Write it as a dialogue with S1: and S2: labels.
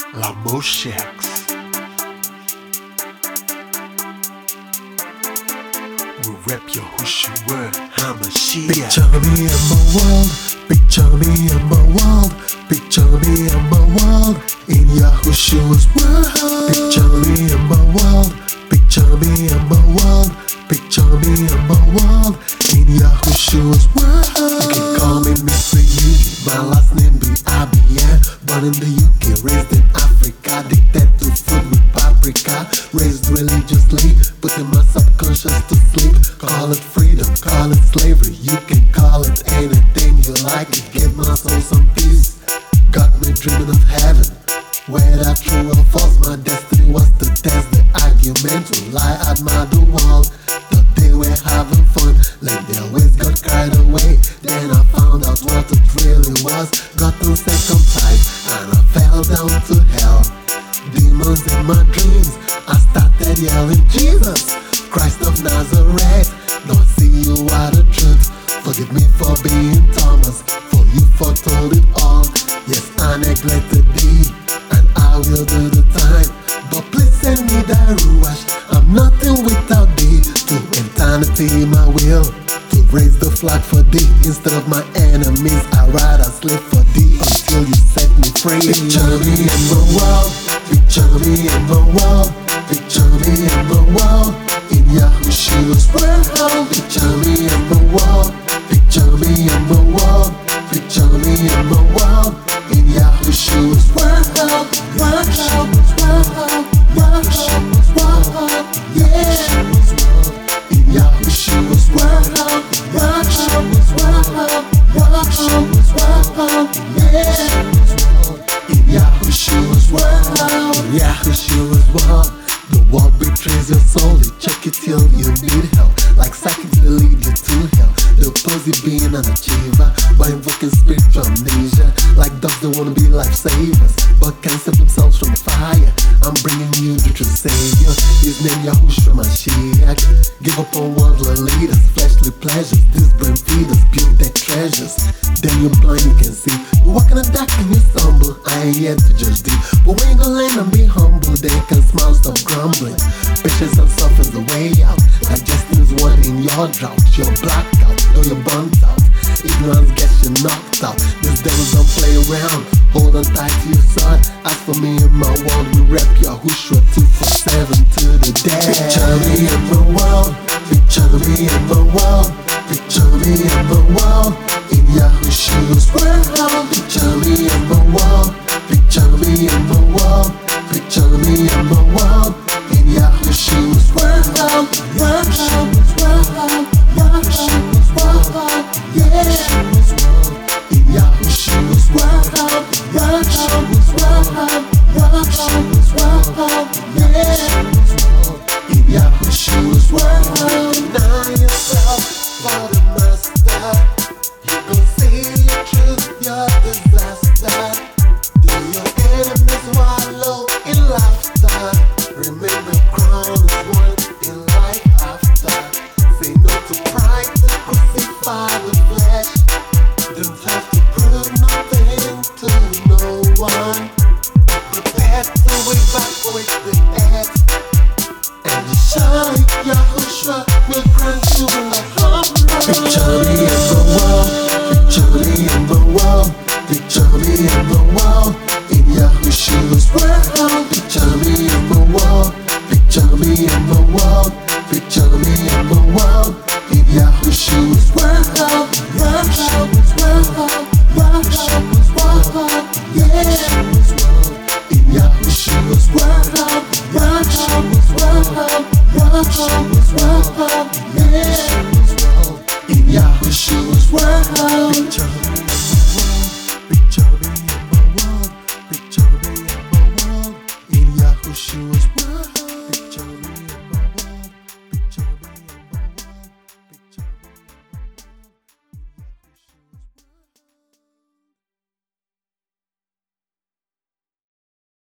S1: La Moshex. We rep Yahushua HaMashiach.
S2: Picture me in my world, picture me in my world, picture me in my world, in Yahushua's world. Picture me in my world, picture me in my world, picture me in my world, in Yahushua's world. You can call me Mr. Yugi, my last name be Abia. Born in the UK, raised in Africa, addicted to food with paprika, raised religiously, putting my subconscious to sleep. Call it freedom, call it slavery, you can call it anything you like. It gave my soul some peace, got me dreaming of heaven. Whether true or false, my destiny was to test the argument. To lie, admire the world, thought they were having fun, like their ways got carried away. Then I found out what it really was, got on second sight, and I fell down to hell. Demons in my dreams, I started yelling, Jesus Christ of Nazareth, don't see you are the truth. Forgive me for being Thomas, for you foretold it all. Yes, I neglected thee, and I will do the time. But please send me that ruach, I'm nothing without thee. To eternity my will, to raise the flag for thee. Instead of my enemies, I'd rather slave for thee until you set me free. Picture me in my world, picture me in my world, picture me in my world, in Yahushua's world. Picture me in my world, picture me in my world, picture me in my world, in Yahushua's world. Yahushua's world, Yahushua's world, yeah. In Yahushua's world, Yahushua's world, Yahushua's world, yeah. In Yahushua's world, Yahushua's world. The world betrays your soul, they check it till you need help. Like psychics, they lead you to hell. They'll pose you being an achiever by invoking spiritual amnesia. Like dogs, they wanna be lifesavers, but can't save themselves from fire. I'm bringing you the true savior, his name Yahushua Mashiach. Give up on worldly leaders, fleshly pleasures, these brain feeders, build their treasures. Then you're blind, you can see. You walk in the dark and you stumble, I ain't here to judge thee. But when you go learn and be humble, then you can smile, stop grumbling. Patience and suffering the way out. Digestion is what in your drought. You're blacked out, though you're burnt out. Ignorance gets you knocked out. These devils don't play around. Hold on tight to your sword. As for me and my world, we rep Yahushua 247 to the dead. Picture me in my world, picture me in my world, picture me in my world, in Yahushua's world. Picture me in my world, picture me in my world, picture me in my world, in Yahushua's world. Yahushua's world, Yahushua's world, yeah. In Yahushua's world, Yahushua's world, Yahushua's world, yeah. In Yahushua's world. Deny yourself for the master, you gon' see your truth, your disaster. Do your enemies wallow in laughter? Remember, crown is one in life after. Say no to pride to crucify the flesh. Don't have to prove nothing to no one. Prepare to way back with the edge. And the shine, Yahushua will grant you a humble. Picture me in the world, picture me in the world, picture me in the world, in Yahushua's world. Picture me in the world, picture me in the world, picture me in the world, in Yahushua's world.